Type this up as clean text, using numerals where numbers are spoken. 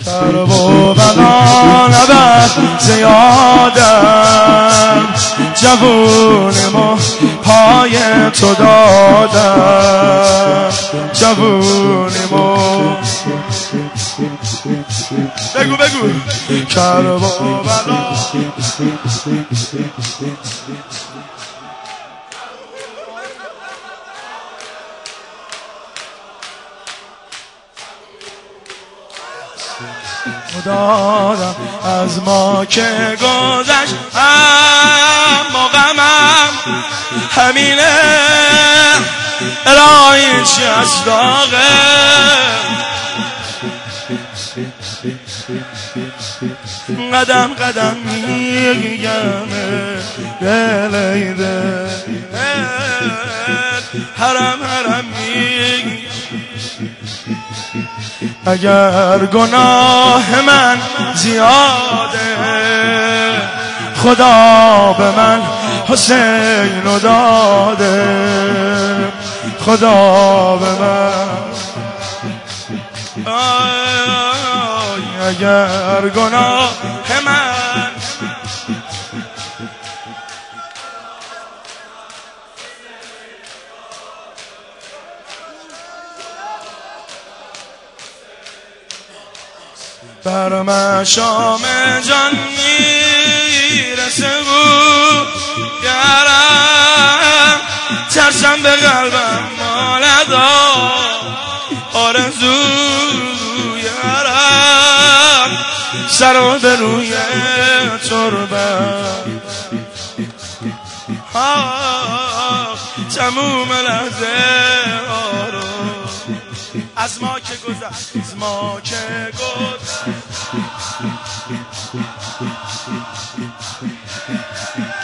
در و بلا نبرد زیادم جوونیمو پای تو دادم جوونیمو بگو کرب و بلا دادم از ما که گذشت اما غمم همینه الهی چی از داغه قدم قدم میگمه دلیده حرم میگم اگر گناه من زیاده خدا به من حسین داده خدا به من اگر گناه من بر مشام جان میرسه بود گرم ترسم به قلبم مالدا آرزو یارم سر به روی تربت تموم لحظه آرو از ما که گذشت از ما که گذشت